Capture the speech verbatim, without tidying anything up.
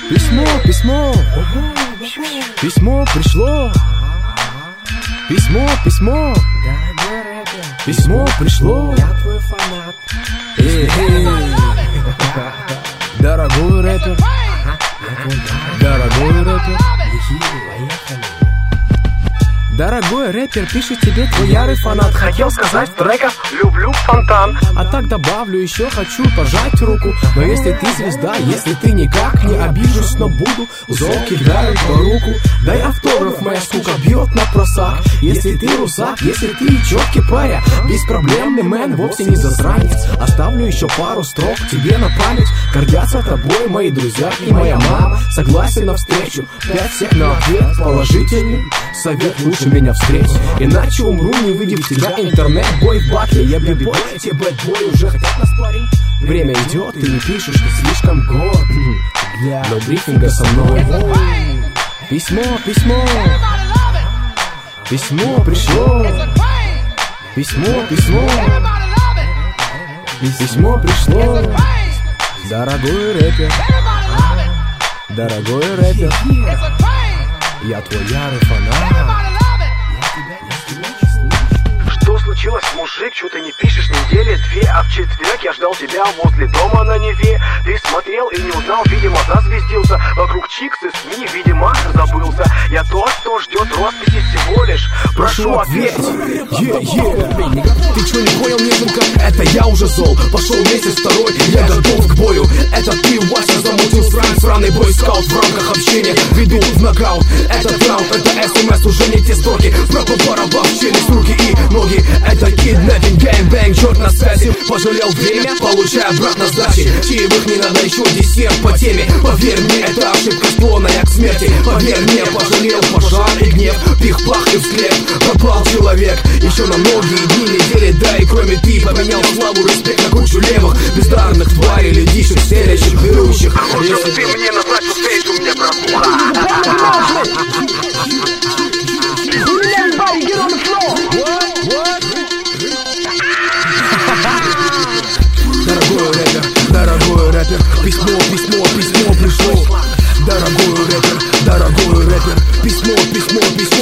Письмо, письмо, письмо пришло. Письмо, письмо, письмо пришло. Я твой фанат. Эй, эй. Дорогой рэпер, дорогой рэпер, дорогой рэпер, пишет тебе твой ярый фанат. Хотел сказать в треках «люблю фонтан». А так добавлю еще, хочу пожать руку. Но если ты звезда, если ты никак, не обижусь, но буду зол, кидаю по руку. Дай автограф, моя скука бьет на просак. Если ты русак, если ты четкий паря, беспроблемный мэн, вовсе не засранец. Оставлю еще пару строк тебе на память. Гордятся тобой мои друзья и моя мама. Согласен на встречу, пять всех на ответ. Положительный совет, лучше меня встреть, иначе умру, не увидев тебя. Интернет-бой в батле, я бэдбой, те бэдбой уже хотят нас парень. Время идет, ты не пишешь, ты слишком горд для брифинга со мной. Письмо, письмо, письмо пришло. Письмо, письмо, письмо пришло. Дорогой рэпер, дорогой рэпер, я твой ярый фанат. Что случилось, мужик? Чё ты не пишешь недели две? А в четверг я ждал тебя возле дома на Неве. Ты смотрел и не узнал, видимо, зазвездился. Вокруг чиксы СМИ, видимо, забылся. Я тот, кто ждет росписи всего лишь. Прошу, ответь. Yeah, yeah. Ты чё не понял, неженка? Это я уже зол. Пошел месяц второй, я готов к бою. Это ты, Вася, замутил срань. Сраный бойскаут в рамках общения. Веду в нокаут. Это раунд, это СМС, уже не те строки. Пропал барабан в челюсть, руки и ноги. Это киднеппинг, геймбэнг, черт на связи. Пожалел время, получай обратно сдачи. Чаевых не надо, еще десерт по теме. Поверь мне, это ошибка, склонная к смерти. Поверь мне, пожалел пожар и гнев. Пих-пах и вслед, пропал человек. Еще на многие дни, недели, да и кроме ты поменял славу, респект на кучу левых, бездарных тварей, ледищих, стелящих, берущих. Если ты мне назначил встречу, мне братуха. Дорогой рэпер, дорогой рэпер, письмо, письмо, письмо пришло. Дорогой рэпер, дорогой рэпер, письмо, письмо, письмо.